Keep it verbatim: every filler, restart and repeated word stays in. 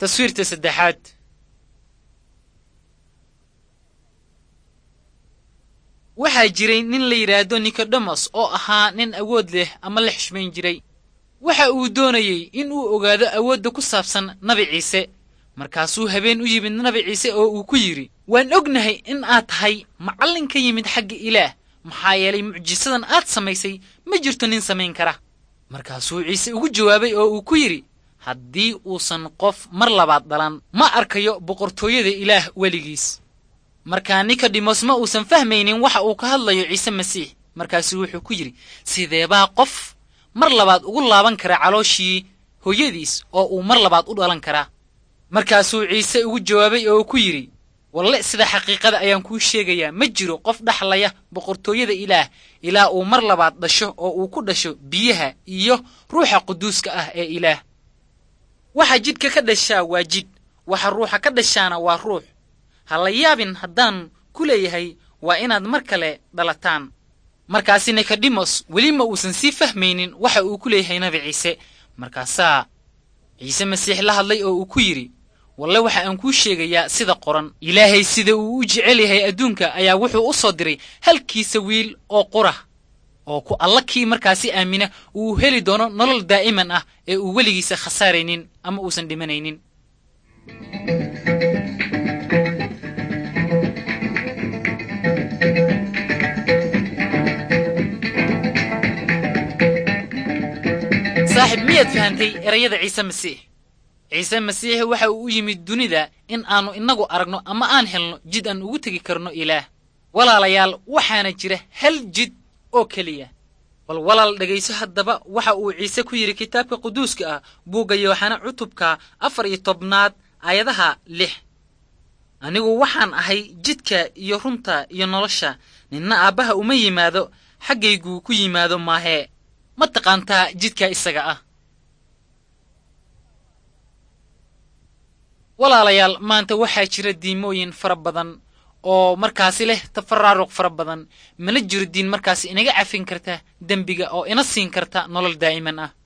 تصويرته سدحات waxaa jiray nin la yiraahdo Nicodemus oo ahaa nin awood leh ama la xishmeyn jiray waxa uu doonayay in uu ogaado awoodda ku saabsan Nabi Ciise markaasuu habeen u yimid Nabi Ciise oo uu ku yiri waan ognahay in aad tahay macallin ka yimid xagga Ilaah maxaa yeelay mucjisadan aad samaysay ma jirto nin samayn kara markaasuu Ciise ugu jawaabay oo uu ku yiri haddii uusan qof mar labaad dhalan ma arkayo boqortooyada Ilaah weligiis markaa Nicodemus ma uusan fahmaynin waxa uu ka hadlayo Ciise Masiix markaasuu wuxuu ku yiri sideebaa qof mar labaad ugu laaban kara calooshii hooyadiis oo uu mar labaad u dhalan kara markaasuu Ciise ugu jawaabay oo ku yiri walle sida xaqiiqada ayaan ku sheegayaa ma jiro qof dhaxlaya boqortooyada Ilaah ilaa uu mar labaad dhasho oo uu ku dhasho biyaha iyo ruuxa quduuska ah ee Ilaah waxa jidka ka dhashaa waa jid waxa ruuxa ka dhashaana waa ruux hala yaabin haddaan ku leeyahay waa inaad mar kale dhalataan markaas Nicodemus weli ma uusan si fahmaynin waxa uu ku leeyahay Nabi Ciise markaasaa Ciise Masiix la hadlay oo uu ku yiri walle waxa aan ku sheegayaa sida qoran Ilaahay sida uu u jecel yahay adduunka ayaa wuxuu u soo diray halkiisa wiil oo qura oo ku alla kii markaasi aamina uu heli doono nolol daa'iman ah ee uu weligiisa khasaaraynin ama uusan dhimanaynin صاحب مية فهمتي erayada Ciise Masiix Ciise Masiix waxa uu yimid dunida in aanu inagu aragno ama aan helno jid aan ugu tagi karno Ilaah walaalayaal waxaana jira hal jid oo kaliya bal walaal dhageyso haddaba waxa uu Ciise ku yiri kitaabka quduuska ah buugga Yooxana cutubka afar iyo tobnaad aayadaha lix anigu waxaan ahay jidka iyo runta iyo nolosha ninna aabaha uma yimaado xaggaygu ku yimaado maahe ma taqaantaa jidka isaga ah walaalayaal maanta waxaa jira diimooyin fara badan oo markaasi leh tafaraaruq fara badan mana jiro diin markaasi inaga cafin karta dembiga oo ina siin karta nolol daa'iman ah